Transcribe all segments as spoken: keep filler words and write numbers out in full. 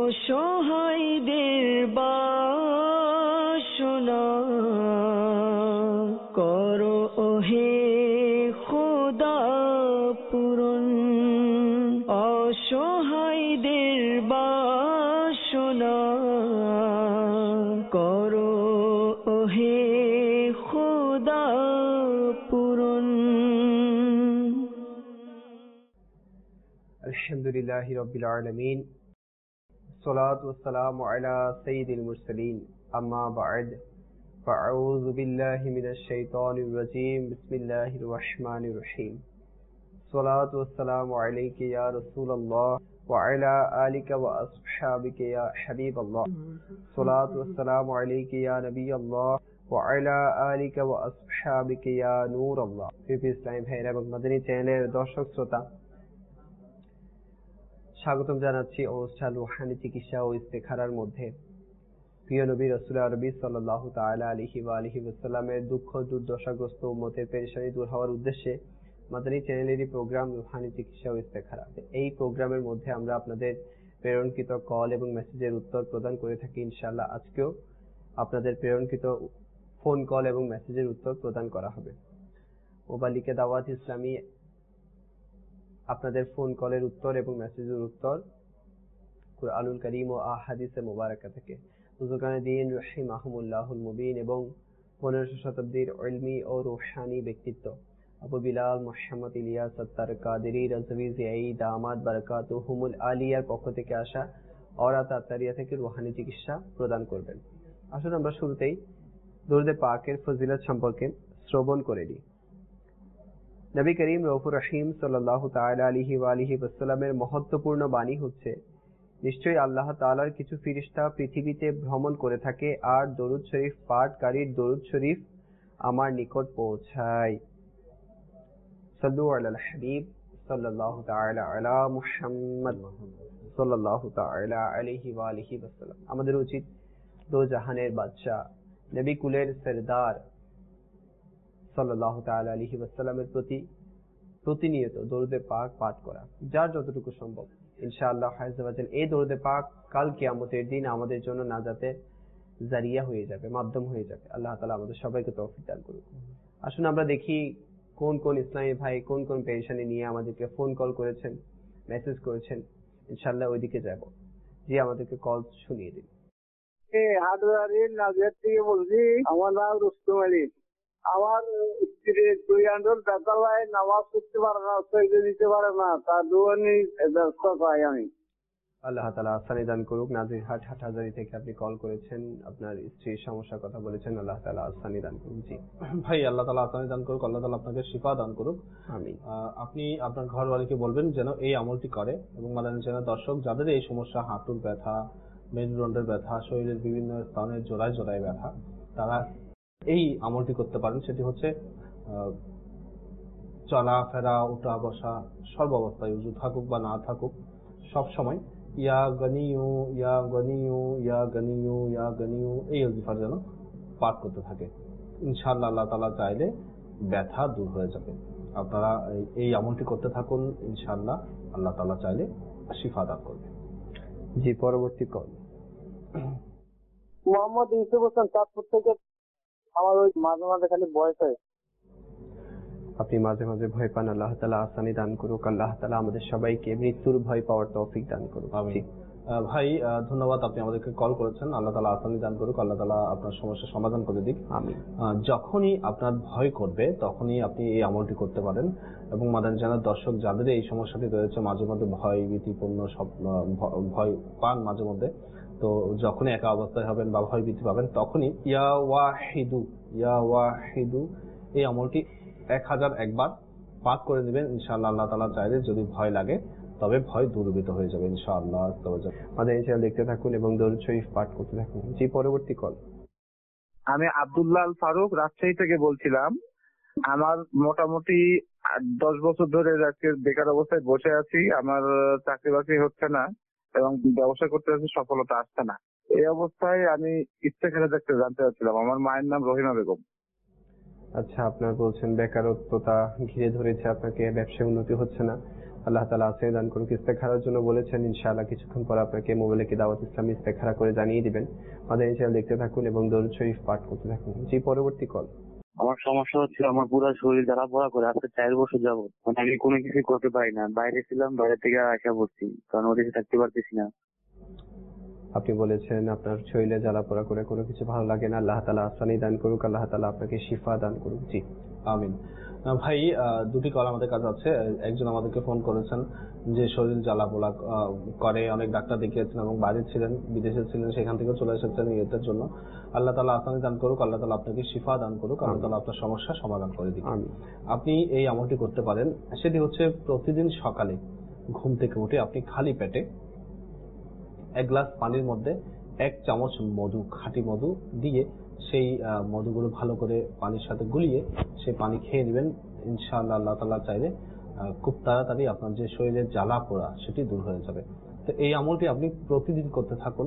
অসহায়দের বাসনা করো ওহে খোদা পূরণ, অসহায়দের বাসনা করো ওহে খোদা পূরণ। আলহামদুলিল্লাহি রাব্বিল আলামিন, সালাতু ওয়াসসালামু আলা সাইয়্যিদিল মুরসালিন, আম্মা বা'দ, ফাআউযু বিল্লাহি মিনাশ শাইতানির রাজীম, বিসমিল্লাহির রাহমানির রহিম। সালাতু ওয়াসসালামু আলাইকা ইয়া রাসূলুল্লাহ ওয়া আলা আলিকা ওয়া আসহাবিকা ইয়া হাবিবাল্লাহ। সালাতু ওয়াসসালামু আলাইকা ইয়া নবিয়াল্লাহ ওয়া আলা আলিকা ওয়া আসহাবিকা ইয়া নূরাল্লাহ। প্রিয় ইসলামী ভাইরা এবং মাদানী চ্যানেলের দর্শক শ্রোতা, স্বাগতম জানাচ্ছি অনুষ্ঠান রুহানি চিকিৎসা ও ইস্তেখারার মধ্যে। প্রিয় নবী রাসূল আরবি সাল্লাল্লাহু তাআলা আলাইহি ওয়া আলিহি ওয়াসাল্লামের দুঃখ দুর্দশাগ্রস্ত উম্মতের পেরেশানি দূর হওয়ার উদ্দেশ্যে মাদানী চ্যানেলেরই প্রোগ্রাম রুহানি চিকিৎসা ও ইস্তেখারা। এই প্রোগ্রামের মধ্যে আমরা আপনাদের প্রেরণকৃত কল এবং মেসেজের উত্তর প্রদান করে থাকি। ইনশাআল্লাহ আজকেও আপনাদের প্রেরণকৃত ফোন কল এবং মেসেজের উত্তর প্রদান করা হবে। মোবালিকে দাওয়াত ইসলামী আপনাদের ফোন কলের উত্তর এবং মেসেজের উত্তর কুরআনুল কারীম ও আহাদিসে মুবারাকা থেকে বুজুর্গানে দ্বীন রাহিমাহুমুল্লাহুল মুবিন এবং পনেরোশো শতাব্দীর ইলমি ও রূহানি ব্যক্তিত্ব আবু বিলাল মুহাম্মদ ইলিয়াস আত্তার কাদেরী রাজভী জিয়াই দামাত বারাকাতুহুমুল আলিয়ার পক্ষ থেকে আসা অরাত আত্তারিয়া থেকে রূহানি চিকিৎসা প্রদান করবেন। আসুন আমরা শুরুতেই দরুদে পাকের ফজিলত সম্পর্কে শ্রবণ করে নিই। নবী করিম রউফুর রহিম সাল্লাল্লাহু তাআলা আলাইহি ওয়া আলিহি ওয়াসাল্লামের মহত্বপূর্ণ বাণী হচ্ছে, নিশ্চয়ই আল্লাহ তাআলার কিছু ফেরেশতা পৃথিবীতে ভ্রমণ করে থাকে আর দরুদ শরীফ পাঠকারীর দরুদ শরীফ আমার নিকট পৌঁছায়। সাল্লু আলাল হাবিব সাল্লাল্লাহু তাআলা আলা মুহাম্মদ সাল্লাল্লাহু তাআলা আলাইহি ওয়া আলিহি ওয়াসাল্লাম। আমাদের উচিত দো জাহানের বাদশা নবী কুলের সরদার সাল্লাল্লাহু তাআলা আলাইহি ওয়াসাল্লামের প্রতি প্রতিনিয়ত দরুদে পাক পাঠ করা, যার যতটুকু সম্ভব। ইনশাআল্লাহ আযজা ওয়া জাল এই দরুদে পাক কাল কিয়ামতের দিন আমাদের জন্য নাজাতের জারিয়া হয়ে যাবে, মাধ্যম হয়ে যাবে। আল্লাহ তাআলা আমাদের সবাইকে তৌফিক দান করুন। আসুন আমরা দেখি কোন কোন ইসলামী ভাই কোন কোন পেরেশানি নিয়ে আমাদেরকে ফোন কল করেছেন, মেসেজ করেছেন। ইনশাআল্লাহ ওইদিকে যাব। জি, আমাদেরকে কল শুনিয়ে দিন। এই হাটবাড়ির নাজির থেকে বলছি, আমার নাম রুস্তম আলী। আমার স্ত্রীর দুই আন্ডল বেতালায় নামাজ পড়তে পারে না, সইতে দিতে পারে না, তার দুয়ানি ব্যবস্থা পাই আমি। আল্লাহ তাআলা আসানি দান করুক। নাজিরহাট হাটহাজারী থেকে আপনি কল করেছেন, আপনার স্ত্রীর সমস্যার কথা বলেছেন। আল্লাহ তাআলা আসানি দান করুক। জি ভাই, আল্লাহ তাআলা আসানি দান করুক, আল্লাহ তাআলা আপনাকে শিফা দান করুক। আমিন। আপনি আপনার ঘরওয়ালিকে বলবেন যেন এই আমলটি করে এবং মাদানী চ্যানেল দর্শক যাদের এই সমস্যা, হাঁটুর ব্যথা, মেরুদণ্ডের ব্যথা, শরীরের বিভিন্ন স্থানের জোড়ায় জোড়ায় ব্যথা, তারা এই আমলটি করতে পারেন। সেটি হচ্ছে চলাফেরা, উঠা বসা সর্ব অবস্থায়, উজু থাকুক বা না থাকুক, সব সময় ইয়া গনিয়ু ইয়া গনিয়ু ইয়া গনিয়ু ইয়া গনিয়ু এই ওজিফার যেন পাঠ করতে থাকে। ইনশাআল্লাহ আল্লাহ তাআলা চাইলে ব্যথা দূর হয়ে যাবে। আপনারা এই আমলটি করতে থাকুন, ইনশাআল্লাহ আল্লাহ তাআলা চাইলে শিফা দান করবে। জি, পরবর্তী কল। মোহাম্মদ ইউসুফ হোসেন চাঁদপুর থেকে। আমার ওই মাঝে মাঝে খালি ভয় হয়। আপনি মাঝে মাঝে ভয় পান, আল্লাহ তাআলা আসানি দান করুক। আল্লাহ তাআলা আমাদের সবাইকে মৃত্যুর ভয় পাওয়ার তৌফিক দান করুক। আমিন। ভাই ধন্যবাদ, আপনি আমাদেরকে কল করেছেন। আল্লাহ তাআলা আসানি দান করুক, আল্লাহ তাআলা আপনার সমস্যার সমাধান করে দিক। আমিন। যখনই আপনার ভয় করবে তখনই আপনি এই আমলটি করতে পারেন এবং মাদানী চ্যানেল দর্শক যাদের এই সমস্যাটি রয়েছে, মাঝে মধ্যে ভয় ভীতিপূর্ণ সব ভয় পান মাঝে মধ্যে, তো যখনই একা অবস্থায় হবেন বা ভয় ভীতি পাবেন তখনই ইয়া ওয়াহিদু ইয়া ওয়াহিদু এই আমলটি এক হাজার একবার পাঠ করে নেবেন। ইনশাআল্লাহ আল্লাহ তাআলা চাইলে যদি ভয় লাগে তবে ভয় দূরীভূত হয়ে যাবে ইনশাআল্লাহ। আমাদের এই চ্যানেল দেখতে থাকুন এবং দরুদ শরীফ পাঠ করতে থাকুন। জি, পরবর্তী কল। আমি আব্দুল্লাহ আল ফারুক রাজশাহী থেকে বলছিলাম। আমার মোটামুটি দশ বছর ধরে আজকে বেকার অবস্থায় বসে আছি। আমার চাকরি বাকরি হচ্ছে না এবং ব্যবসা করতে যাচ্ছি, সফলতা আসছে না। এই অবস্থায় আমি ইস্তেখারা দেখতে জানতে চাচ্ছিলাম। আমার মায়ের নাম রহিমা বেগম। আচ্ছা, আপনার বলছেন বেকারত্বতা ঘিরে ধরেছে আপনাকে, ব্যবসায় উন্নতি হচ্ছে না। আল্লাহ তাআলা আফিয়ত দান করুক। ইস্তেখারার জন্য বলেছেন, ইনশাআল্লাহ কিছুক্ষণ পর আপনাকে মোবাইলে কি দাওয়াত ইসলামী ইস্তেখারা করে জানিয়ে দিবেন। মাদানী চ্যানেল দেখতে থাকুন এবং দরুদ শরীফ পাঠ করতে থাকুন। জি, পরবর্তী কল। আমার সমস্যা হচ্ছে আমার পুরো শরীর জ্বালা পোড়া করে আজকে চার বছর যাবত, মানে আমি কোনো কিছু করতে পারি না। বাইরে ছিলাম, বাইরে থেকে আসা পড়ছি, কারণ ওদিকে থাকতে পারতেছি না। আপনি বলেছেন আপনার শরীরে জ্বালা পোড়া করে কোনো কিছু ভালো লাগে না। আল্লাহ তাআলা আসানি দান করুক, আল্লাহ তাআলা আপনাকে শিফা দান করুক। জি আমিন। আহ, ভাই আহ, দুটি কল আমাদের কাছে আছে। একজন আমাদেরকে ফোন করেছেন যে শরীর জ্বালা পোড়া আহ, করে, অনেক ডাক্তার দেখিয়েছেন এবং বাইরে ছিলেন, বিদেশে ছিলেন, সেখান থেকে চলে এসেছেন ইয়েতের জন্য। আল্লাহ তাআলা আসানি দান করুক, আল্লাহ তাআলা আপনাকে শিফা দান করুক, আল্লাহ তাআলা আপনার সমস্যা সমাধান করে দিক। আপনি এই আমলটি করতে পারেন, সেটি হচ্ছে প্রতিদিন সকালে ঘুম থেকে উঠে আপনি খালি পেটে এক গ্লাস পানির মধ্যে এক চামচ মধু, খাঁটি মধু দিয়ে সেই মধুগুলো ভালো করে পানির সাথে গুলিয়ে সেই পানি খেয়ে নেবেন। ইনশাআল্লাহ আল্লাহ তাআলা চাইলে খুব তাড়াতাড়ি আপনার যে শরীরের জ্বালা পোড়া সেটি দূর হয়ে যাবে। তো এই আমলটি আপনি প্রতিদিন করতে থাকুন,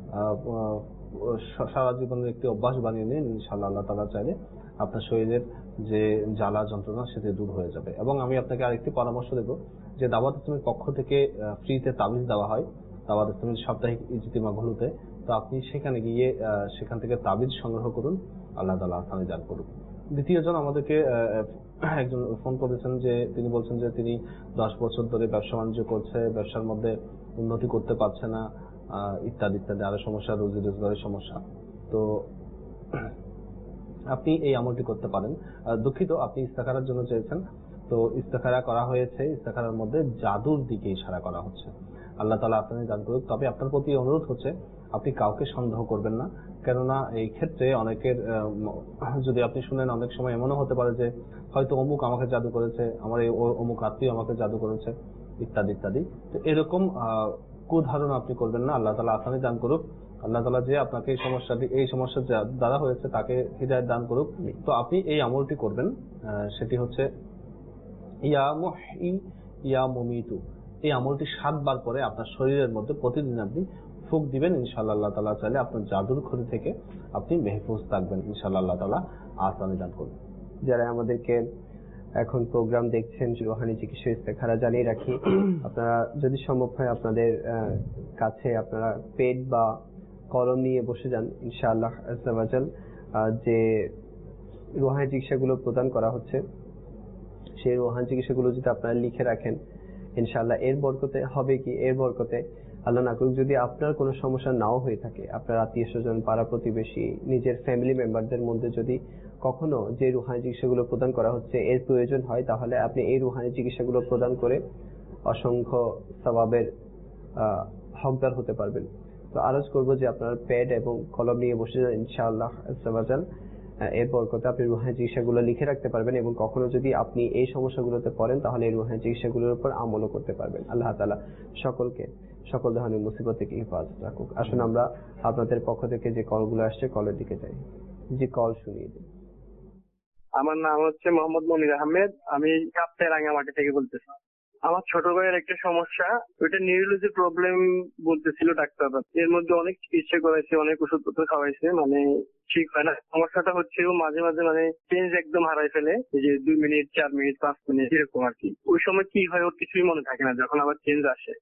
সারা জীবনের একটি অভ্যাস বানিয়ে নিন। ইনশাআল্লাহ আল্লাহ তাআলা চাইলে আপনার শরীরের যে জ্বালা যন্ত্রণা সেটি দূর হয়ে যাবে। এবং আমি আপনাকে আরেকটি পরামর্শ দেব যে দাওয়াত ইসলামের পক্ষ থেকে ফ্রিতে তাবিজ দেওয়া হয় দাওয়াত ইসলামের সাপ্তাহিক ইজতিমাগুলোতে। তো আপনি সেখানে গিয়ে সেখান থেকে তাবিজ সংগ্রহ করুন, আল্লাহ তাআলা আসানি দান করুন। দ্বিতীয়জন আমাদেরকে একজন ফোন করেছেন যে তিনি বলছেন যে তিনি দশ বছর ধরে ব্যবসা বাণিজ্য করছে, ব্যবসার মধ্যে উন্নতি করতে পারছে না, ইত্যাদি ইত্যাদি আরো সমস্যা, রোজি রোজগারের সমস্যা। তো আপনি এই আমলটি করতে পারেন। দুঃখিত, আপনি ইস্তেখারার জন্য চেয়েছেন, তো ইস্তেখারা করা হয়েছে, ইস্তেখারার মধ্যে জাদুর দিকে ইশারা করা হচ্ছে। আল্লাহ তাআলা আপনাকে দান করুক। তবে আপনার প্রতি অনুরোধ হচ্ছে আপনি কাউকে সন্দেহ করবেন না, কেননা এই ক্ষেত্রে অনেকের যদি আপনি শুনেন, অনেক সময় এমনও হতে পারে যে হয়তো অমুক আমাকে জাদু করেছে, আমার এই অমুক আত্মীয় আমাকে জাদু করেছে, ইত্যাদি ইত্যাদি। তো এরকম কুধারণা আপনি করবেন না। আল্লাহ তাআলা আসানি দান করুক। আল্লাহ তাআলা যে আপনাকে এই সমস্যাটি এই সমস্যা দ্বারা হয়েছে তাকে হিদায়াত দান করুক। তো আপনি এই আমলটি করবেন, সেটি হচ্ছে ইয়া মুহয়ি ইয়া মুমিতু। এই আমলটি সাতবার করে আপনার শরীরের মধ্যে প্রতিদিন আপনি ফুঁক দিবেন। ইনশাআল্লাহ আল্লাহ তাআলা চাইলে আপনার জাদুর ক্ষতি থেকে আপনি মেহফুজ থাকবেন। ইনশাআল্লাহ আল্লাহ তাআলা আসানি দান করবেন। যারা আমাদেরকে এখন প্রোগ্রাম দেখছেন, রুহানি চিকিৎসা ইস্তেখারা জানিয়ে রাখি, আপনারা যদি সম্ভব হয় আপনাদের কাছে আপনারা পেড বা কলম নিয়ে বসে যান। ইনশাআল্লাহ আজ্জা ওয়া জাল যে রুহানি চিকিৎসাগুলো প্রদান করা হচ্ছে, সেই রুহানি চিকিৎসাগুলো যদি আপনারা লিখে রাখেন, ইনশাআল্লাহ এর বরকতে হবে কি, এর বরকতে আল্লাহ না করুক যদি আপনার কোনো সমস্যা নাও হয়ে থাকে, আপনার আত্মীয় স্বজন, পাড়া প্রতিবেশী, নিজের ফ্যামিলি মেম্বারদের মধ্যে যদি কখনো যে রুহানি চিকিৎসাগুলো প্রদান করা হচ্ছে এর প্রয়োজন হয়, তাহলে আপনি এই রুহানি চিকিৎসাগুলো প্রদান করে অসংখ্য সওয়াবের হকদার হতে পারবেন। তো আরজ করবো যে আপনার প্যাড এবং কলম নিয়ে বসে যান। ইনশাআল্লাহ আজ্জা ওয়া জাল এর বরকতে আপনি রুহানি চিকিৎসাগুলো লিখে রাখতে পারবেন এবং কখনো যদি আপনি এই সমস্যাগুলোতে পড়েন তাহলে এই রুহানি চিকিৎসাগুলোর উপর আমলও করতে পারবেন। আল্লাহ তাআলা সকলকে সকল ধরনের মুসিবত থেকে হেফাজত রাখুক। আসুন আমরা আপনাদের পক্ষ থেকে যে কলগুলো আসছে কলের দিকে যাই। জি, কল শুনিয়ে দিন। আমার নাম হচ্ছে মোহাম্মদ মনির আহমেদ, আমি কাপ্তাই রাঙ্গামাটি থেকে বলতেছি। আমার ছোট ভাইয়ের একটা সমস্যা, ওইটা নিউরোলজি প্রবলেম বলতেছিল ডাক্তাররা। এর মধ্যে অনেক চিকিৎসা করাইছে, অনেক ওষুধপত্র খাওয়াইছে, মানে ঠিক হয় না। সমস্যাটা হচ্ছে ও মাঝে মাঝে মানে চেঞ্জ একদম হারাই ফেলে, যে দুই মিনিট, চার মিনিট, পাঁচ মিনিট এরকম আর কি। ওই সময় কি হয় ওর কিছুই মনে থাকে না, যখন আবার চেঞ্জ আসে।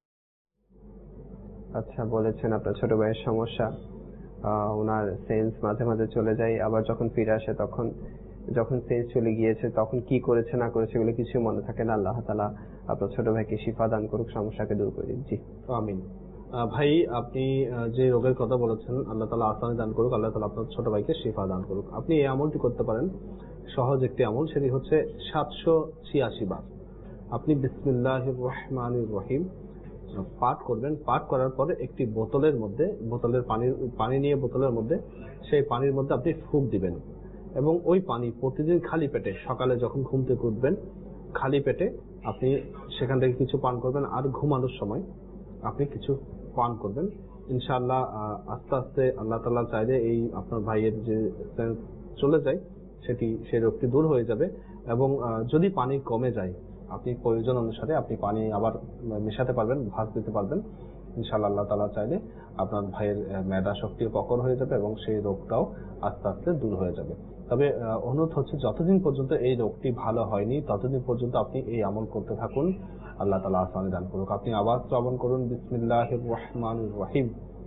আচ্ছা, বলেছেন আপনার ছোট ভাইয়ের সমস্যা, ওনার সেন্স মাঝে মাঝে চলে যায়, আবার যখন ফিরে আসে তখন যখন সেন্স চলে গিয়েছে তখন কি করেছে না করেছে এগুলো কিছু মনে থাকে না। আল্লাহ তাআলা আপনার ছোট ভাইকে শিফা দান করুক, সমস্যাকে দূর করে দিন। জি আমিন। ভাই আপনি যে রোগের কথা বলেছেন, আল্লাহ তাআলা আসানি দান করুক, আল্লাহ তাআলা আপনার ছোট ভাইকে শিফা দান করুক। আপনি এই আমলটি করতে পারেন, সহজ একটি আমল, সেটি হচ্ছে সাতশো ছিয়াশি বার আপনি বিসমিল্লাহির রহমানির রহিম পাঠ করবেন। পাঠ করার পরে একটি বোতলের মধ্যে বোতলের পানি পানি নিয়ে বোতলের মধ্যে সেই পানির মধ্যে আপনি ফুঁক দিবেন এবং ওই পানি প্রতিদিন খালি পেটে সকালে যখন ঘুম থেকে উঠবেন খালি পেটে আপনি সেখান থেকে কিছু পান করবেন, আর ঘুমানোর সময় আপনি কিছু পান করবেন। ইনশাআল্লাহ আস্তে আস্তে আল্লাহ তাআলা চাইলে এই আপনার ভাইয়ের যে সেন্স চলে যায় সেটি সেই রোগটি দূর হয়ে যাবে। এবং যদি পানি কমে যায় আপনি প্রয়োজন অনুসারে আপনি পানি আবার মেশাতে পারবেন, ভাঁজ দিতে পারবেন। ইনশাআল্লাহ আল্লাহ তাআলা চাইলে আপনার ভাইয়ের মেধা শক্তিও প্রখর হয়ে যাবে এবং সেই রোগটাও আস্তে আস্তে দূর হয়ে যাবে। তবে অনুরোধ হচ্ছে যতদিন পর্যন্ত এই রোগটি ভালো হয়নি ততদিন পর্যন্ত আপনি এই আমল করতে থাকুন। আল্লাহ তাআলা আসানি দান করুক। আপনি আওয়াজ শ্রবণ করুন, বিসমিল্লাহির রহমানির রহিম।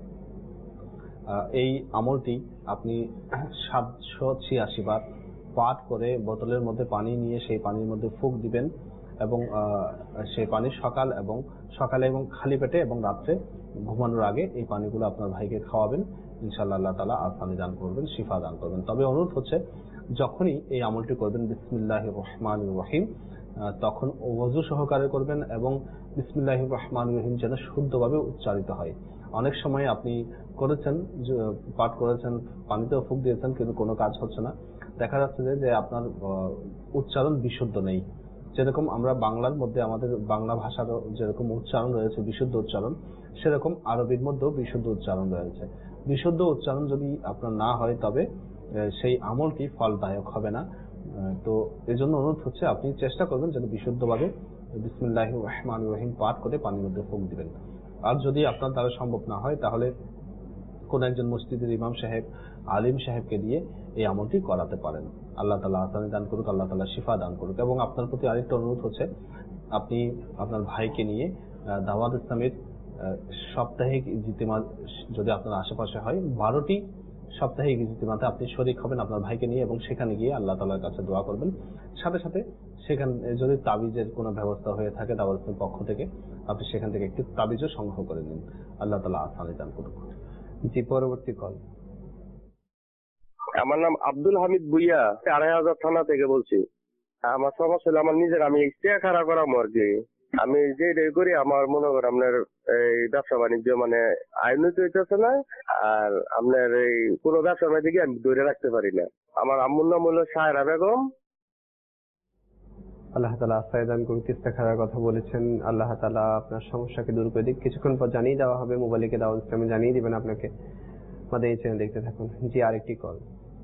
এই আমলটি আপনি সাতশো ছিয়াশি বার পাঠ করে বোতলের মধ্যে পানি নিয়ে সেই পানির মধ্যে ফুঁক দিবেন এবং সেই পানি সকাল এবং সকালে এবং খালি পেটে এবং রাত্রে ঘুমানোর আগে এই পানিগুলো আপনার ভাইকে খাওয়াবেন। ইনশাআল্লাহ আল্লাহ তাআলা আসানি দান করবেন, শিফা দান করবেন। তবে অনুরোধ হচ্ছে, যখনই এই আমলটি করবেন বিসমিল্লাহির রহমানির রহিম, তখন ওযু সহকারে করবেন এবং বিসমিল্লাহির রহমানির রহিম যেন শুদ্ধভাবে উচ্চারিত হয়। অনেক সময় আপনি করেছেন, পাঠ করেছেন, পানিতেও ফুঁক দিয়েছেন, কিন্তু কোনো কাজ হচ্ছে না। দেখা যাচ্ছে যে আপনার উচ্চারণ বিশুদ্ধ নেই। যেরকম আমরা বাংলার মধ্যে আমাদের বাংলা ভাষার যেরকম উচ্চারণ রয়েছে বিশুদ্ধ উচ্চারণ, সেরকম আরবির মধ্যেও বিশুদ্ধ উচ্চারণ রয়েছে। বিশুদ্ধ উচ্চারণ যদি আপনার না হয় তবে সেই আমলটি ফলদায়ক হবে না। তো এই জন্য অনুরোধ হচ্ছে আপনি চেষ্টা করবেন যেন বিশুদ্ধভাবে বিসমিল্লাহির রহমানির রহিম পাঠ করে পানির মধ্যে ফুঁক দিবেন। আর যদি আপনার দ্বারা সম্ভব না হয় তাহলে কোন একজন মসজিদের ইমাম সাহেব, আলিম সাহেবকে দিয়ে এই আমলটি করাতে পারেন। আল্লাহ তাআলা আসানি দান করুক, আল্লাহ তাআলা শিফা দান করুক। এবং আপনার প্রতি আরেকটা অনুরোধ হচ্ছে, আপনি আপনার ভাইকে নিয়ে দাওয়াত ইসলামের সাপ্তাহিক ইজতিমা যদি আপনার আশেপাশে হয়, বারোটি সাপ্তাহিক ইজতিমাতে আপনি শরীক হবেন আপনার ভাইকে নিয়ে এবং সেখানে গিয়ে আল্লাহ তাআলার কাছে দোয়া করবেন। সাথে সাথে সেখানে যদি তাবিজের কোনো ব্যবস্থা হয়ে থাকে দাওয়াত ইসলামের পক্ষ থেকে, আপনি সেখান থেকে একটি তাবিজও সংগ্রহ করে নিন। আল্লাহ তাআলা আসানি দান করুক। জি, পরবর্তী কল। আমার নাম আব্দুল হামিদ ভুইয়া, আড়াই হাজার থানা থেকে বলছি। আমার সমস্যা হলো আমার নিজের, আমি ইস্তেয়া খাড়া করা মর্গে আমি যে করি আমার মনে করেন আপনার এই ব্যবসা বাণিজ্য মানে আইনত হইতেছে না, আর আপনার এই কোনো ব্যবসা বাণিজ্য আমি ধরে রাখতে পারি না। আমার আম্মুর নাম হলো সায়রা বেগম। আল্লাহ তাআলা আসানি দান করুক। ইস্তেখারার কথা বলেছেন, আল্লাহ তাআলা আপনার সমস্যাকে দূর করে দিক। কিছুক্ষণ পর জানিয়ে দেওয়া হবে, মোবাইলে দাওয়াত ইসলামে জানিয়ে দিবেন আপনাকে। আমাদের এই চ্যানেল দেখতে থাকুন। জি, আরেকটি কল।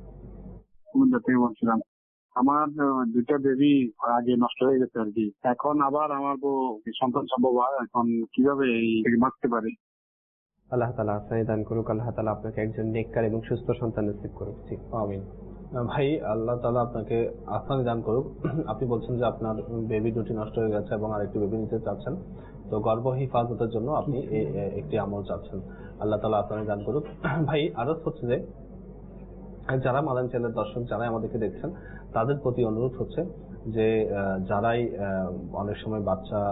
বলছিলাম আমার দুইটা বেবি আগে নষ্ট হয়ে গেছে আর কি, এখন আবার আমার সন্তান সম্ভব হয়, এখন কিভাবে এই বাঁচতে পারি? আল্লাহ তাআলা আসানি দান করুক, আল্লাহ তাআলা আপনাকে একজন নেককার এবং সুস্থ সন্তান নসিব করুক। জি, আমিন। ভাই, আল্লাহ তাআলা আপনাকে আসানি দান করুক। আপনি বলছেন যে আপনার বেবি দুটি নষ্ট হয়ে গেছে এবং আরেকটি বেবি নিতে চাচ্ছেন, তো গর্ভ হিফাজতের জন্য আপনি একটি আমল চাচ্ছেন। আল্লাহ তাআলা আসানি দান করুক। ভাই, আরো হচ্ছে যে যারা মাদানী চ্যানেলের দর্শক, যারাই আমাদেরকে দেখছেন, তাদের প্রতি অনুরোধ হচ্ছে যে যারাই অনেক সময় বাচ্চা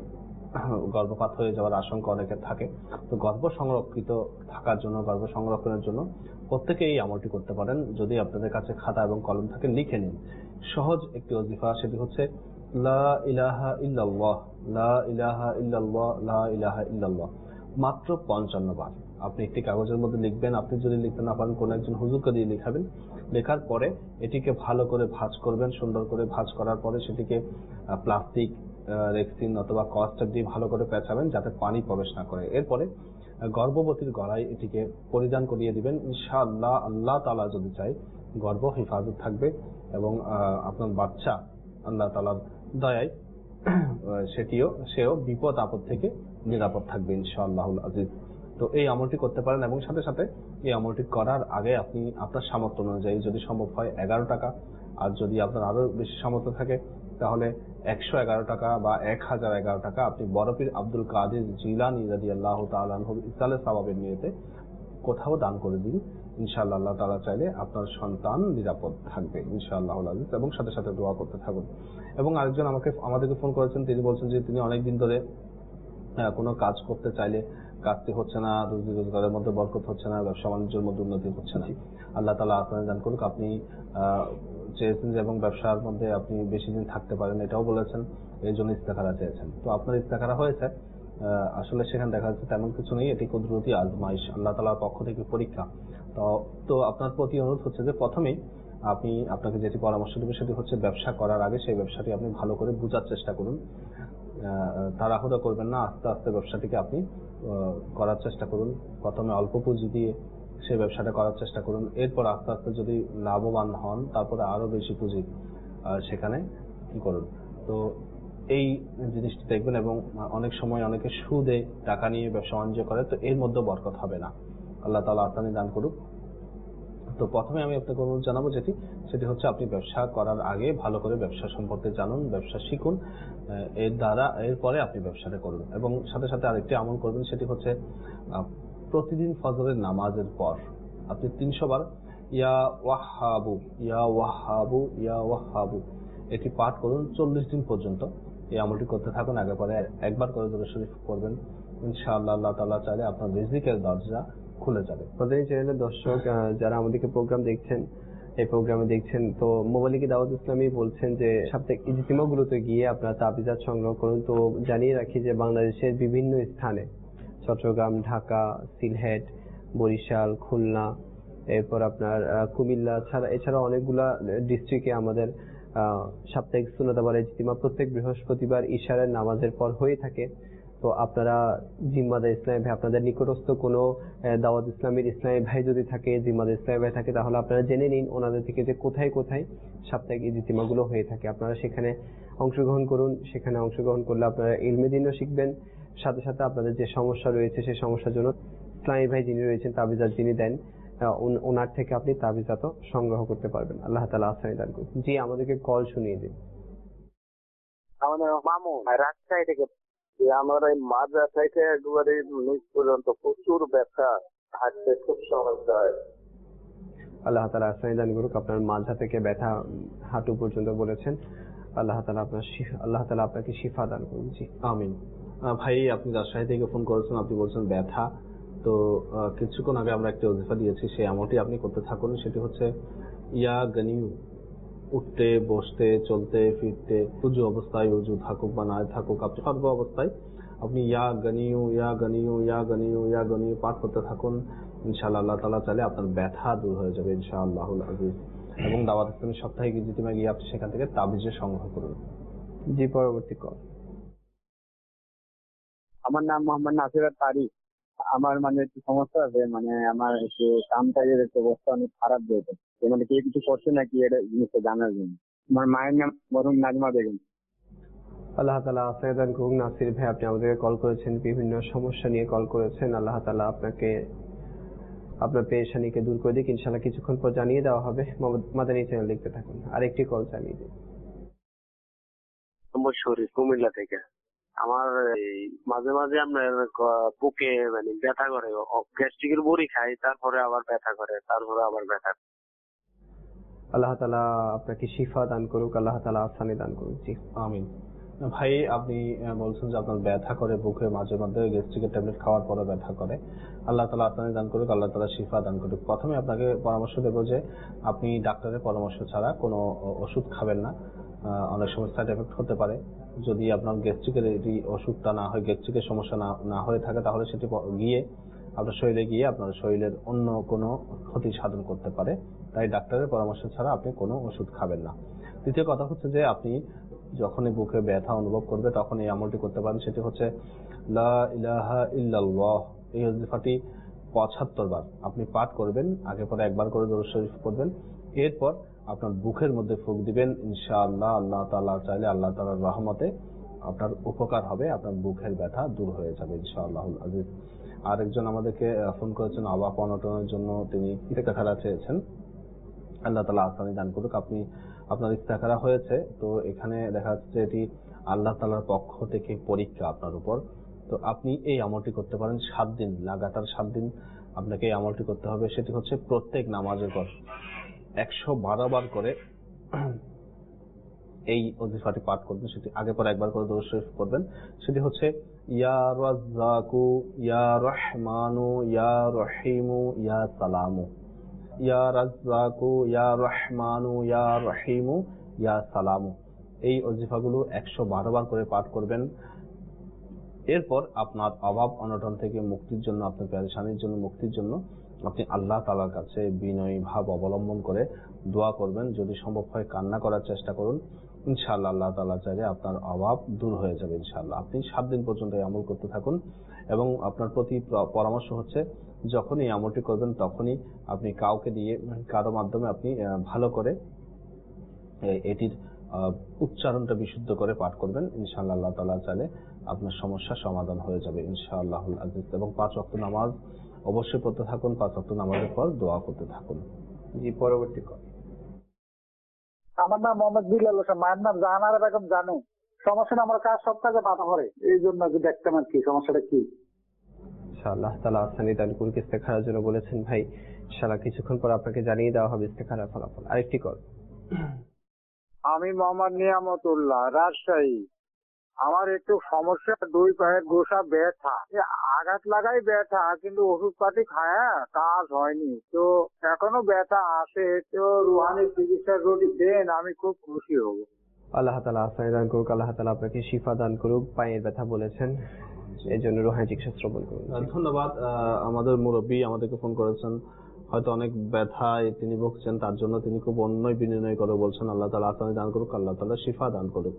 গর্ভপাত হয়ে যাওয়ার আশঙ্কা অনেকের থাকে, তো গর্ভ সংরক্ষিত থাকার জন্য, গর্ভ সংরক্ষণের জন্য প্রত্যেকে এই আমলটি করতে পারেন। যদি আপনাদের কাছে খাতা এবং কলম থাকে লিখে নিন। সহজ একটি ওজিফা, সেটি হচ্ছে লা ইলাহা ইল্লাল্লাহ, লা ইলাহা ইল্লাল্লাহ, লা ইলাহা ইল্লাল্লাহ, মাত্র পঞ্চান্ন বার আপনি একটি কাগজের মধ্যে লিখবেন। আপনি যদি লিখতে না পারেন কোন একজন হুজুরকে দিয়ে লিখাবেন। লেখার পরে এটিকে ভালো করে ভাঁজ করবেন। সুন্দর করে ভাঁজ করার পরে সেটিকে প্লাস্টিক, রেক্সিন অথবা কস্টার দিয়ে ভালো করে পেঁচাবেন যাতে পানি প্রবেশ না করে। এরপরে গর্ভবতীর গলায় এটিকে পরিধান করিয়ে দিবেন। ইনশাআল্লাহ আল্লাহ তাআলা যদি চায় গর্ভ হিফাজত থাকবে এবং আপনার বাচ্চা আল্লাহ তাআলার দয়ায় সেটিও সেও বিপদ আপদ থেকে নিরাপদ থাকবে ইনশাআল্লাহুল আজিজ। তো এই আমলটি করতে পারেন এবং সাথে সাথে এই আমলটি করার আগে আপনি আপনার সামর্থ্য অনুযায়ী যদি সম্ভব হয় এগারো টাকা, আর যদি আপনার আরো বেশি সামর্থ্য থাকে তাহলে একশো এগারো টাকা বা এক হাজার এগারো টাকা আপনি বরপীর আব্দুল কাদের জিলানী রাদিয়াল্লাহু তাআলা আনহুর ইসালে সাওয়াবের নিয়তে কোথাও দান করে দিন। ইনশাআল্লাহ আল্লাহ তাআলা চাইলে আপনার সন্তান নিরাপদ থাকবে ইনশাআল্লাহুল আজিজ। এবং সাথে সাথে দোয়া করতে থাকুন। এবং আরেকজন আমাকে আমাদেরকে ফোন করেছেন, তিনি বলছেন যে তিনি অনেকদিন ধরে কোনো কাজ করতে চাইলে কাজটি হচ্ছে না, রুজি রোজগারের মধ্যে বরকত হচ্ছে না, ব্যবসা বাণিজ্যের মধ্যে উন্নতি হচ্ছে না। আল্লাহ তাআলা আপনাকে দান করুক। আপনি চেয়েছেন যে এবং ব্যবসার মধ্যে আপনি বেশি দিন থাকতে পারেন, এটাও বলেছেন, এই জন্য ইস্তেখারা চেয়েছেন। তো আপনার ইস্তেখারা হয়েছে, আসলে সেখানে দেখা যাচ্ছে তেমন কিছু নেই, এটি কুদরতি আজমাইশ, আল্লাহ তাআলার পক্ষ থেকে পরীক্ষা। তো তো আপনার প্রতি অনুরোধ হচ্ছে যে প্রথমেই আপনি আপনাকে যেটি পরামর্শ দেবে সেটি হচ্ছে ব্যবসা করার আগে সেই ব্যবসাটি আপনি ভালো করে বোঝার চেষ্টা করুন। তাড়াহুড়ো করবেন না, আস্তে আস্তে ব্যবসাটিকে আপনি করার চেষ্টা করুন। প্রথমে অল্প পুঁজি দিয়ে সেই ব্যবসাটা করার চেষ্টা করুন। এরপর আস্তে আস্তে যদি লাভবান হন তারপরে আরো বেশি পুঁজি সেখানে করুন। তো এই জিনিসটি দেখবেন। এবং অনেক সময় অনেকে সুদে টাকা নিয়ে ব্যবসা বাণিজ্য করে, তো এর মধ্যে বরকত হবে না। আল্লাহ তাআলা আসানি দান করুক। তো প্রথমে আমি আপনাকে অনুরোধ জানাবো যেটি সেটি হচ্ছে আপনি ব্যবসা করার আগে ভালো করে ব্যবসা সম্পর্কে জানুন, ব্যবসা শিখুন, এর দ্বারা এরপরে আপনি ব্যবসাটা করুন। এবং সাথে সাথে আরেকটি আমল করবেন, সেটি হচ্ছে প্রতিদিন ফজরের নামাজের পর আপনি তিনশো বার ইয়া ওয়াহাবু ইয়া ওয়াহাবু ইয়া ওয়াহাবু এটি পাঠ করুন চল্লিশ দিন পর্যন্ত। এই আমলটি করতে থাকুন, আগে পরে একবার করে দরুদ শরীফ করবেন, ইনশাআল্লাহ আল্লাহ তাআলা চাইলে আপনার রিজিকের দরজা খুলে যাবে। আমাদের চ্যানেলের দর্শক যারা আমাদেরকে প্রোগ্রাম দেখছেন, এই প্রোগ্রামে দেখছেন, তো মোবালিকি দাওয়াত ইসলামী বলছেন যে সাপ্তাহিক ইজতিমাগুলোতে গিয়ে আপনারা তাবিজাত সংগ্রহ করুন। তো জানিয়ে রাখি যে বাংলাদেশের বিভিন্ন স্থানে চট্টগ্রাম, ঢাকা, সিলেট, বরিশাল, খুলনা, এরপর আপনার কুমিল্লা ছাড়া এছাড়া অনেকগুলা ডিস্ট্রিক্টে আমাদের সাপ্তাহিক সুন্নাত ওয়াল ইজতিমা প্রত্যেক বৃহস্পতিবার ইশারের নামাজের পর হয়ে থাকে। তো আপনারা জিম্মাদার ইসলামী ভাই, আপনাদের নিকটস্থ কোনো দাওয়াত ইসলামের ইসলামী ভাই যদি থাকে, জিম্মাদার ইসলামী ভাই থাকে, তাহলে আপনারা জেনে নিন ওনাদের থেকে যে কোথায় কোথায় সাপ্তাহিক ইজতিমাগুলো হয়ে থাকে। আপনারা সেখানে অংশগ্রহণ করুন। সেখানে অংশগ্রহণ করলে আপনারা ইলমে দ্বীনও শিখবেন, সাথে সাথে আপনাদের যে সমস্যা রয়েছে সেই সমস্যার জন্য ইসলামী ভাই যিনি রয়েছেন, তাবিজাত যিনি দেন, ওনার থেকে আপনি তাবিজাত সংগ্রহ করতে পারবেন। আল্লাহ তাআলা আসানি দান করুন। জি, আমাদেরকে কল শুনিয়ে দিন। আমাদের মামু রাজশাহী থেকে, আমার এই মাজা থেকে একেবারে নিচ পর্যন্ত প্রচুর ব্যথা, হাঁটতে খুব সমস্যা হয়। আল্লাহ তাআলা আসানি দান করুক। আপনার মাজা থেকে ব্যথা হাঁটু পর্যন্ত বলেছেন, আল্লাহ তাআলা আপনার আল্লাহ তাআলা আপনাকে শিফা দান করুন। জি আমিন। ভাই, আপনি রাজশাহী থেকে ফোন করেছেন, আপনি বলছেন ব্যথা। তো কিছুক্ষণ আগে আমরা একটা ওজিফা দিয়েছি, সেই আমলটি আপনি করতে থাকুন। সেটি হচ্ছে ইয়া গানিউ, উঠতে বসতে চলতে ফিরতে উজু অবস্থায়, উজু থাকুক বা না থাকুক, আপনি সর্ব অবস্থায় আপনি ইয়া গানিউ ইয়া গানিউ ইয়া গানিউ ইয়া গানিউ পাঠ করতে থাকুন। ইনশাআল্লাহ আল্লাহ তাআলা চাইলে আপনার ব্যথা দূর হয়ে যাবে ইনশাআল্লাহুল আজিজ। এবং দাওয়াত ইসলামের সাপ্তাহিক ইজতিমায় গিয়ে আপনি সেখান থেকে তাবিজে সংগ্রহ করুন। জি, পরবর্তী কল। আমার নাম মোহাম্মদ নাসির তারিক। আমার মানে একটু সমস্যা আছে, মানে আমার একটু কামকাজের একটু অবস্থা অনেক খারাপ হয়েছে, মানে কে কিছু করছে নাকি এটা জিনিসটা জানার জন্য। আমার মায়ের নাম মরহুম নাজমা বেগম। আল্লাহ তাআলা আফিয়াত দান করুন। নাসির ভাই, আপনি আমাদেরকে কল করেছেন, বিভিন্ন সমস্যা নিয়ে কল করেছেন। আল্লাহ তাআলা আপনাকে আপনার পেরেশানিকে দূর করে দিক। ইনশাআল্লাহ কিছুক্ষণ পর জানিয়ে দেওয়া হবে। মাদানী চ্যানেল দেখতে থাকুন। আরেকটি কল চালিয়ে দিন। শরীর কুমিল্লা থেকে। আমার মাঝে মাঝে আপনার বুকে মানে ব্যথা করে, গ্যাস্ট্রিকের বড়ি খাই, তারপরে আবার ব্যথা করে, তারপরে আবার ব্যথা। আল্লাহ তাআলা আপনাকে শিফা দান করুক, আল্লাহ তাআলা আসানি দান করুক। জি আমিন। ভাই, আপনি বলছেন যে আপনার ব্যথা করে বুকে, মাঝে মধ্যে গ্যাস্ট্রিকের ট্যাবলেট খাওয়ার পরে ব্যথা করে। আল্লাহ তাআলা আসানি দান করুক, আল্লাহ তাআলা শিফা দান করুক। প্রথমে আপনাকে পরামর্শ দেব যে আপনি ডাক্তারের পরামর্শ ছাড়া কোনো ওষুধ খাবেন না। অনেক সময় সাইড এফেক্ট হতে পারে। যদি আপনার গ্যাস্ট্রিকের এই ওষুধটা না হয়, গ্যাস্ট্রিকের সমস্যা না না হয়ে থাকে, তাহলে সেটি গিয়ে আপনার শরীরে গিয়ে আপনার শরীরের অন্য কোনো ক্ষতি সাধন করতে পারে। তাই ডাক্তারের পরামর্শ ছাড়া আপনি কোনো ওষুধ খাবেন না। দ্বিতীয় কথা হচ্ছে যে আপনি যখনই বুকে ব্যথা অনুভব করবে তখন এই আমলটি করতে পারেন। সেটি হচ্ছে লা ইলাহা ইল্লাল্লাহ। এই ওজিফাটি পঁচাত্তর বার আপনি পাঠ করবেন, আগে পরে একবার করে দরুদ শরীফ পড়বেন। এরপর আপনার বুকের মধ্যে ফুঁক দিবেন। ইনশাআল্লাহ আল্লাহ তাআলা চাইলে আল্লাহ তাআলার রহমতে আপনার উপকার হবে, আপনার বুকের ব্যথা দূর হয়ে যাবে ইনশাআল্লাহুল আজিজ। আরেকজন আমাদেরকে ফোন করেছেন আবাপ অনটনের জন্য, তিনি ইস্তেখারা চেয়েছেন। আল্লাহ তাআলা আসানি দান করুক। আপনি আপনার ইস্তেখারা হয়েছে, তো এখানে দেখা যাচ্ছে এটি আল্লাহ তাআলার পক্ষ থেকে পরীক্ষা আপনার উপর। তো আপনি এই আমলটি করতে পারেন সাত দিন লাগাতার, সাত দিন আপনাকে এই আমলটি করতে হবে। সেটি হচ্ছে প্রত্যেক নামাজের পর একশো বারো বার করে এই ওজিফাটি পাঠ করবেন। সেটি আগে পরে একবার করে দরুদ শরীফ পড়বেন। সেটি হচ্ছে ইয়া রাজ্জাকু ইয়া রহমানু ইয়া রহিমু ইয়া সালামু, ইয়া রাজ্জাকু ইয়া রহমানু ইয়া রহিমু ইয়া সালামু। এই ওজিফাগুলো একশো বারো বার করে পাঠ করবেন। এরপর আপনার অভাব অনটন থেকে মুক্তির জন্য, আপনার পেরেশানির জন্য মুক্তির জন্য আপনি আল্লাহ তাআলার কাছে বিনয়ী ভাব অবলম্বন করে দোয়া করবেন। যদি সম্ভব হয় কান্না করার চেষ্টা করুন। ইনশাআল্লাহ আল্লাহ তাআলা চাইলে আপনার অভাব দূর হয়ে যাবে ইনশাআল্লাহ। আপনি সাত দিন পর্যন্ত এই আমল করতে থাকুন। এবং আপনার প্রতি পরামর্শ হচ্ছে যখনই এই আমলটি করবেন তখনই আপনি কাউকে দিয়ে, কারো মাধ্যমে আপনি ভালো করে এটির উচ্চারণটা বিশুদ্ধ করে পাঠ করবেন। ইনশাআল্লাহ আল্লাহ তাআলা চাইলে আপনার সমস্যা সমাধান হয়ে যাবে ইনশাআল্লাহুল আজিজ। এবং পাঁচ ওয়াক্ত নামাজ অবশ্যই পড়তে থাকুন, পাঁচ ওয়াক্ত নামাজের পর দোয়া করতে থাকুন। জি পরবর্তী কল। আমার নাম মোহাম্মদ বিলাল হোসেন, মায়ের নাম জাহানারা বেগম জানু। সমস্যা আমার কাজ সব কাজে বাধা করে, এই জন্য দেখতাম আর কি সমস্যাটা কি। ইনশাআল্লাহ তাআলা আসানি দান করুক। ইস্তেখারার জন্য বলেছেন ভাই, ইনশাআল্লাহ কিছুক্ষণ পর আপনাকে জানিয়ে দেওয়া হবে ইস্তেখারার ফলাফল। আরেকটি কল। আমি মোহাম্মদ নিয়ামতুল্লাহ, রাজশাহী। আমার একটু সমস্যা, দুই পায়ের গোসা ব্যথা, আঘাত লাগাই ব্যথা, কিন্তু ওষুধ পাতি খায় কাজ হয়নি, তো এখনো ব্যথা আসে। তো রুহানি চিকিৎসার যদি দেন আমি খুব খুশি হব। আল্লাহ তাআলা আসানি দান করুক, আল্লাহ তাআলা আপনাকে শিফা দান করুক। পায়ের ব্যথা বলেছেন, এই জন্য রুহানি চিকিৎসা শ্রবণ করুন। ধন্যবাদ। আমাদের মুরব্বী আমাদেরকে ফোন করেছেন, হয়তো অনেক ব্যথায় তিনি ভুগছেন, তার জন্য তিনি খুব অন্যয় বিনিময় করে বলছেন আল্লাহ তাআলা আসানি দান করুক, আল্লাহ তাআলা শিফা দান করুক।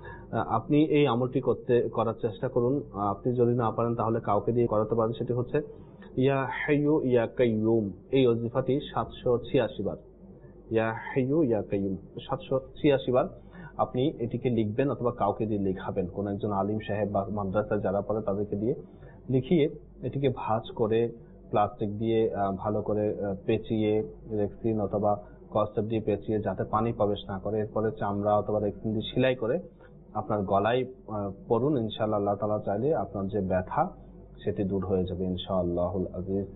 আপনি এই আমলটি করতে করার চেষ্টা করুন। আপনি যদি না পারেন তাহলে কাউকে দিয়ে করাতে পারেন। সেটি হচ্ছে ইয়া হাইয়ু ইয়া কাইয়ুম, এই ওজিফাটি সাতশো ছিয়াশি বার, ইয়া হাইয়ু ইয়া কাইয়ুম সাতশো ছিয়াশি বার আপনি এটিকে লিখবেন অথবা কাউকে দিয়ে লিখাবেন, কোন একজন আলিম সাহেব বা মাদ্রাসায় যারা পড়ে তাদেরকে দিয়ে লিখিয়ে এটিকে ভাঁজ করে প্লাস্টিক দিয়ে ভালো করে পেঁচিয়ে, রেক্সিন অথবা কস্টেপ দিয়ে পেঁচিয়ে যাতে পানি প্রবেশ না করে, এরপরে চামড়া অথবা রেক্সিন দিয়ে সেলাই করে আপনার গলায় পড়ুন। ইনশাআল্লাহ আল্লাহ তাআলা চাইলে আপনার যে ব্যথা সেটি দূর হয়ে যাবে ইনশাআল্লাহুল আজিজ।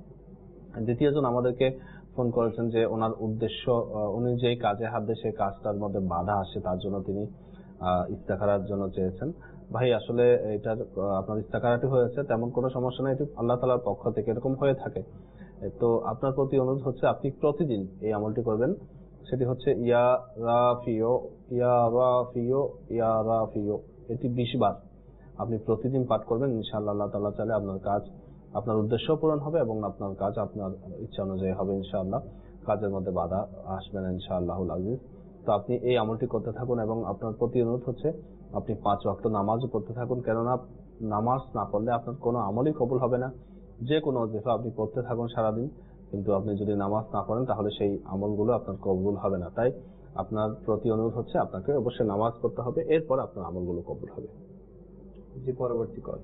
দ্বিতীয়জন আমাদেরকে ফোন করেছেন যে ওনার উদ্দেশ্য, উনি যে কাজে হাত দিয়ে সেই কাজটার মধ্যে বাধা আসে, তার জন্য তিনি ইস্তেখারার জন্য চেয়েছেন। ভাই আসলে এটার আপনার ইস্তেখারাটি হয়েছে, তেমন কোনো সমস্যা নাই, এটি আল্লাহ তাআলার পক্ষ থেকে এরকম হয়ে থাকে। তো আপনার প্রতি অনুরোধ হচ্ছে আপনি প্রতিদিন এই আমলটি করবেন। সেটি হচ্ছে ইয়া রাফিও ইয়া রাফিও ইয়া রাফিও, এটি বিশ বার আপনি প্রতিদিন পাঠ করবেন। ইনশাআল্লাহ আল্লাহ তাআলা চাইলে আপনার কাজ, আপনার উদ্দেশ্য পূরণ হবে এবং আপনার কাজ আপনার ইচ্ছা অনুযায়ী হবে ইনশাআল্লাহ। কাজের মধ্যে বাধা আসবে না ইনশাআল্লাহুল আজিজ। তো আপনি এই আমলটি করতে থাকুন এবং আপনার প্রতি অনুরোধ হচ্ছে আপনি পাঁচ ওয়াক্ত নামাজও পড়তে থাকুন, কেননা নামাজ না পড়লে আপনার কোনো আমলই কবুল হবে না। যে কোনো ওজিফা আপনি করতে থাকুন সারাদিন, কিন্তু আপনি যদি নামাজ না পড়েন তাহলে সেই আমলগুলো আপনার কবুল হবে না। তাই আপনার প্রতি অনুরোধ হচ্ছে আপনাকে অবশ্যই নামাজ পড়তে হবে, এরপর আপনার আমলগুলো কবুল হবে। জি পরবর্তী কল।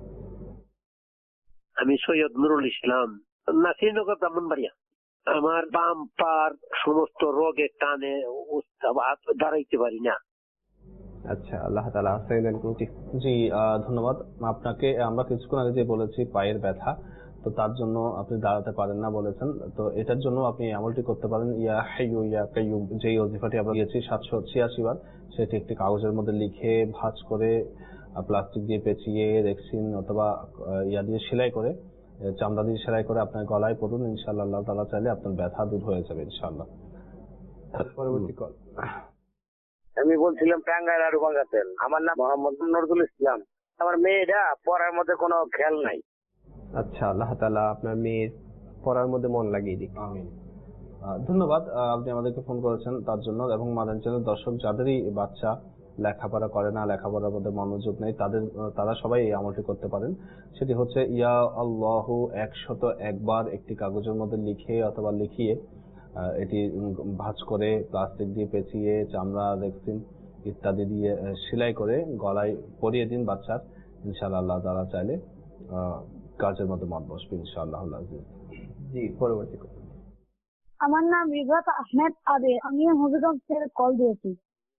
আমি সৈয়দ নুরুল ইসলাম, নাসিরনগর ব্রাহ্মণবাড়িয়া। আমার বাম পার সমস্ত রোগের টানে দাঁড়াইতে পারি না। আচ্ছা, আল্লাহ তাআলা আসানি দান করুক। জি ধন্যবাদ আপনাকে। আমরা কিছুক্ষণ আগে যে বলেছি পায়ের ব্যথা, তো তার জন্য আপনি দাঁড়াতে পারেন না বলেছেন, তো এটার জন্য আপনি আমলটি করতে পারেন ইয়া হাইয়ু ইয়া কাইয়ুম, যেই ওজিফাটি আমরা দিয়েছি সাতশো ছিয়াশি বার, সেটি একটি কাগজের মধ্যে লিখে ভাঁজ করে প্লাস্টিক দিয়ে পেঁচিয়ে রেক্সিন অথবা ইয়া দিয়ে সেলাই করে, চামড়া দিয়ে সেলাই করে আপনার গলায় পড়ুন। ইনশাআল্লাহ আল্লাহ তাআলা চাইলে আপনার ব্যথা দূর হয়ে যাবে ইনশাআল্লাহ। পরবর্তী কল। আমি বলছিলাম টাঙ্গাইল আরুবাঙ্গাতেন। আমার নাম মোহাম্মদ নজরুল ইসলাম। আমার মেয়েটা পড়ার মধ্যে কোনো খেয়াল নাই। আচ্ছা, আল্লাহ তাআলা আপনার মেয়ের পড়ার মধ্যে মন লাগিয়ে দিক। আমিন। ধন্যবাদ আপনি আমাদেরকে ফোন করেছেন তার জন্য। এবং মাদানী চ্যানেল দর্শক যাদেরই বাচ্চা লেখাপড়া করে না, লেখাপড়ার মধ্যে মনোযোগ নেই, তাদের তারা সবাই এই আমলটি করতে পারেন। সেটি হচ্ছে ইয়া আল্লাহু একশত একবার একটি কাগজের মধ্যে লিখে অথবা লিখিয়ে এটি ভাঁজ করে প্লাস্টিক দিয়ে পেঁচিয়ে চামড়া রেক্সিন ইত্যাদি দিয়ে সেলাই করে গলায় পরিয়ে দিন বাচ্চার। ইনশাআল্লাহ আল্লাহ তাআলা চাইলে কাজের মধ্যে মত বসবে ইনশাআল্লাহ। জি পরবর্তী কল। আমার নাম রিফাত আহমেদ আবে, আমি হবিগঞ্জ থেকে কল দিয়েছি।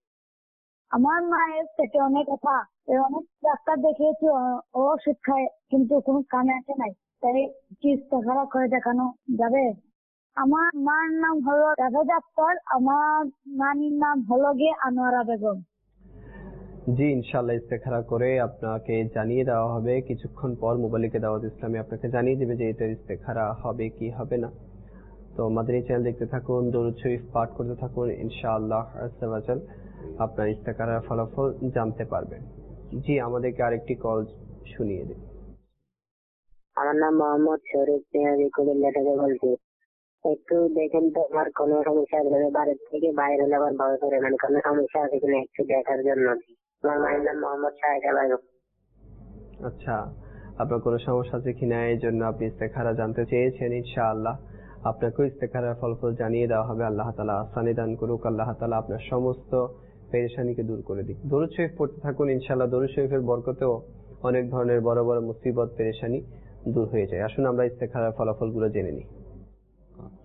আমার মায়ের পেটে অনেক ব্যথা, অনেক ডাক্তার দেখিয়েছি, ও ওষুধ খায়, কিন্তু কোনো কামে আসে নাই। তাই কি ইস্তেখারা করে দেখানো যাবে? আমার মার নাম হলো রাফেজা আক্তার, আমার নানির নাম হলো গিয়ে আনোয়ারা বেগম। জি ইনশাআল্লাহ ইস্তেখারা করে আপনাকে জানিয়ে দেওয়া হবে কিছুক্ষণ পর। মুবালিকে দাওয়াত ইসলামী আপনাকে জানিয়ে দেবে যে এটা ইস্তেখারা হবে কি হবে না। তো মাদানী চ্যানেল দেখতে থাকুন, দরুদ শরীফ পাঠ করতে থাকুন, ইনশাআল্লাহ আজ্জা ওয়া জাল আপনার ইস্তেখারার ফলাফল জানতে পারবেন। জি আমাদেরকে আরেকটি কল শুনিয়ে দিন। আমার নাম মোহাম্মদ শরীফ, আমি কুমিল্লা থেকে বলছি। একটু দেখেন তো আমার কোনো সমস্যা আছে, বাড়ির থেকে বাইরে হলে আবার ভয় করে, মানে কোনো সমস্যা আছে কিনা একটু দেখার জন্য। আমার মায়ের নাম মোহাম্মদ শাহিদা বেগম। আচ্ছা, আপনার কোনো সমস্যা আছে কিনা এই জন্য আপনি ইস্তেখারা জানতে চেয়েছেন। ইনশাআল্লাহ আপনাকে ইস্তেখারার ফলাফল জানিয়ে দেওয়া হবে। আল্লাহ তাআলা আসানি দান করুক, আল্লাহ তাআলা আপনার সমস্ত পেরেশানিকে দূর করে দিক। দরুদ শরীফ পড়তে থাকুন, ইনশাআল্লাহ দরুদ শরীফের বরকতেও অনেক ধরনের বড় বড় মুসিবত পেরেশানি দূর হয়ে যায়। আসুন আমরা ইস্তেখারার ফলাফলগুলো জেনে নিই।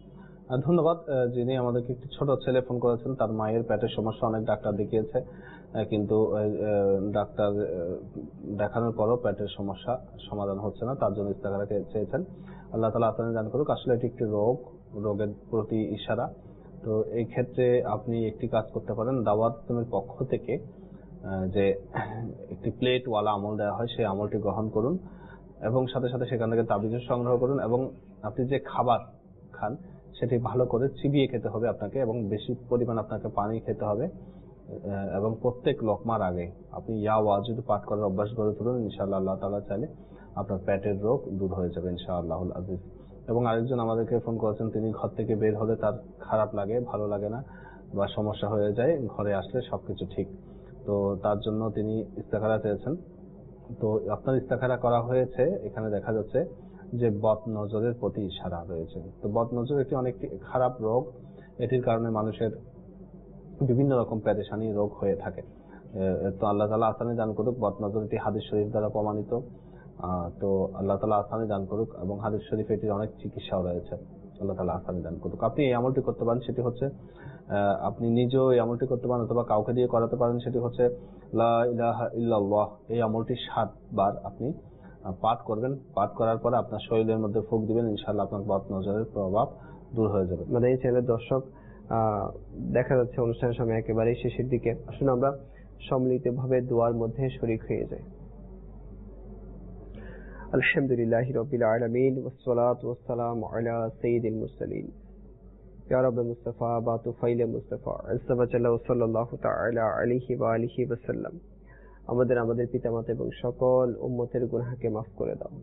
আর ধন্যবাদ। আহ, যিনি আমাদেরকে একটি ছোট ছেলে ফোন করেছেন, তার মায়ের পেটের সমস্যা, অনেক ডাক্তার দেখিয়েছে, আহ, কিন্তু আহ, ডাক্তার আহ, দেখানোর পরও পেটের সমস্যা সমাধান হচ্ছে না, তার জন্য ইস্তেখারা চেয়েছেন। আল্লাহ তাআলা আপনাদের দান করুক। আসলে এটি একটি রোগ, রোগের প্রতি ইশারা। তো এই ক্ষেত্রে আপনি একটি কাজ করতে পারেন, দাওয়াত ইসলামের পক্ষ থেকে আহ, যে একটি প্লেট ওয়ালা আমল দেওয়া হয়, সেই আমলটি গ্রহণ করুন এবং সাথে সাথে সেখান থেকে তাবিজ সংগ্রহ করুন, এবং আপনি যে খাবার খান সেটি ভালো করে চিবিয়ে খেতে হবে আপনাকে, এবং বেশি পরিমাণ আপনাকে পানি খেতে হবে, এবং প্রত্যেক লোকমার আগে আপনি ইয়া ওয়াজিদ পাঠ করার অভ্যাস গড়ে তুলুন। ইনশাআল্লাহ আল্লাহ তাআলা চাইলে আপনার পেটের রোগ দূর হয়ে যাবে ইনশাআল্লাহুল আজিজ। এবং আরেকজন আমাদেরকে ফোন করেছেন, তিনি ঘর থেকে বের হলে তার খারাপ লাগে, ভালো লাগে না বা সমস্যা হয়ে যায়, ঘরে আসলে সবকিছু ঠিক। তো তার জন্য তিনি ইস্তেখারা চেয়েছেন। তো আপনার ইস্তেখারা করা হয়েছে, এখানে দেখা যাচ্ছে যে বদ নজরের প্রতি ইশারা রয়েছে। তো বদ নজর একটি অনেক খারাপ রোগ, এটির কারণে মানুষের বিভিন্ন রকম পেরেশানি রোগ হয়ে থাকে। তো আল্লাহ তাআলা আসানি দান করুক। বদ নজর এটি হাদিস শরীফ দ্বারা প্রমাণিত। তো আল্লাহ তাআলা আসানি দান করুক, এবং হাদিস শরীফে এটির অনেক চিকিৎসাও রয়েছে। আল্লাহ তাআলা আসানি দান করুক। আপনি এই আমলটি করতে পারেন, সেটি হচ্ছে আপনি নিজেও এই আমলটি করতে পারেন অথবা কাউকে দিয়ে করাতে পারেন। সেটি হচ্ছে লা ইলাহা ইল্লাল্লাহ। এই আমলটি সাতবার আপনি পাঠ করবেন। পাঠ করার পরে আপনার শরীরের মধ্যে ফুঁক দিবেন, ইনশাআল্লাহ আপনার বদ নজরের প্রভাব দূর হয়ে যাবে। মানে এই চ্যানেলের দর্শক, দেখা যাচ্ছে অনুষ্ঠানের সময় একেবারেই শেষের দিকে। আসুন আমরা সম্মিলিতভাবে দোয়ার মধ্যে শরীক হয়ে যাই। আলহামদুলিল্লাহি রাব্বিল আলামিন ওয়াসসালাতু ওয়াসসালামু আলা সাইয়্যিদিল মুরসালিন ইয়া রাব্বি মুস্তাফা বা তুফাইলে মুস্তাফা আল্লাহু সাল্লাল্লাহু তাআলা আলাইহি ওয়া আলিহি ওয়াসাল্লাম। আমাদের আমাদের পিতামাতা এবং সকল উম্মতের গুনাহকে মাফ করে দাও।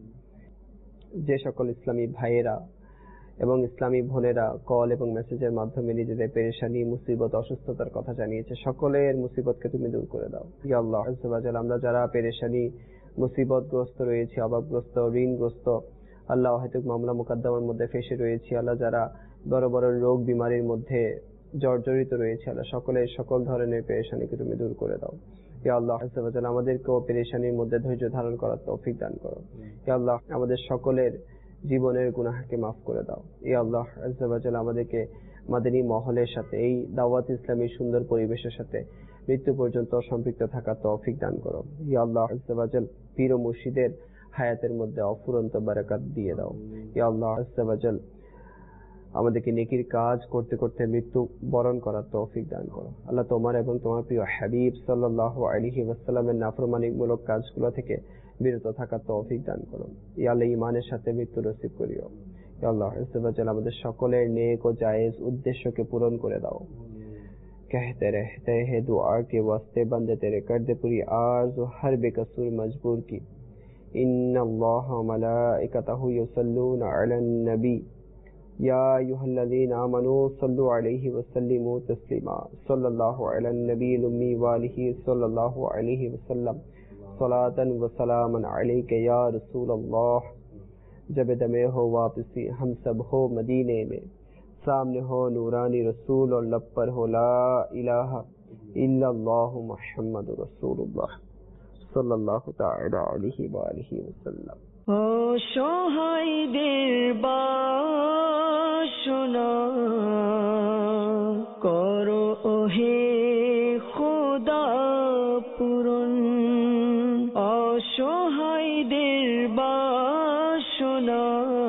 যে সকল ইসলামী ভাইয়েরা এবং ইসলামী বোনেরা কল এবং মেসেজের মাধ্যমে নিজেদের পেরেশানি, মুসিবত, অসুস্থতার কথা জানিয়েছে, সকলের মুসিবতকে তুমি দূর করে দাও। ইয়া আল্লাহ আযজা ওয়া জাল, আমরা যারা পেরেশানি, মুসিবতগ্রস্ত রয়েছি, অভাবগ্রস্ত, ঋণগ্রস্ত, আল্লাহ হয়তো মামলা মুকদ্দমার মধ্যে ফেসে রয়েছি, আল্লাহ যারা বড় বড় রোগ বিমারির মধ্যে জর্জরিত রয়েছে, আল্লাহ সকলের সকল ধরনের পেরেশানিকে তুমি দূর করে দাও। ইয়া আল্লাহ আযজা ওয়া জাল, আমাদেরকেও পেরেশানির মধ্যে ধৈর্য ধারণ করার তৌফিক দান করো। ইয়া আল্লাহ আমাদের সকলের জীবনের গুনাহকে মাফ করে দাও। ইয়া আল্লাহ আযজা ওয়া জাল, আমাদেরকে মাদানী মহলের সাথে, এই দাওয়াত ইসলামীর সুন্দর পরিবেশের সাথে মৃত্যু পর্যন্ত সম্পৃক্ত থাকার তৌফিক দান করো। ইয়া আল্লাহ আযজা ওয়া জাল, পীর ও মুর্শিদের হায়াতের মধ্যে অফুরন্ত বারাকাত দিয়ে দাও। ইয়া আল্লাহ আযজা ওয়া জাল, আমাদেরকে নেকির কাজ করতে করতে মৃত্যু বরণ করার তৌফিক দান করো। আল্লাহ তোমার এবং তোমার প্রিয় হাবিব সাল্লাল্লাহু আলাইহি ওয়াসাল্লামের নাফরমানিমূলক কাজগুলো থেকে বিরত থাকার তৌফিক দান করো। ইয়া আল্লাহ ঈমানের সাথে মৃত্যু নসিব করিও। ইয়া আল্লাহ আযজা ওয়া জাল, আমাদের সকলের নেক ও জায়েজ উদ্দেশ্যকে পূরণ করে দাও। कहते रहते हैं दुआ के वास्ते बंदे तेरे कर दे पूरी आर्ज़ और हर बेकसूर मजबूर की। इन्नल्लाह व मलाइकतहु युसल्लूना अलन नबी या अय्युहल्लज़ीना आमनू सल्लु अलैहि व सल्लिमू तस्लीमा सल्लल्लाहु अलन नबील उम्मी व आलिहि सल्लल्लाहु अलैहि वसल्लम सलातन व सलामन अलैका या रसूलल्लाह। जब दमे हो वापसी हम सब हो मदीने में, सामने हो नूरानी रसूल और लब पर हो ला इलाहा इल्लल्लाहु मुहम्मदुर रसूलुल्लाह सल्लल्लाहु ताआला अलैहि व आलिहि वसल्लम। ও সহায়দের বাসনা করো ওহে খোদা পূরণ, অসহায়দের বাসনা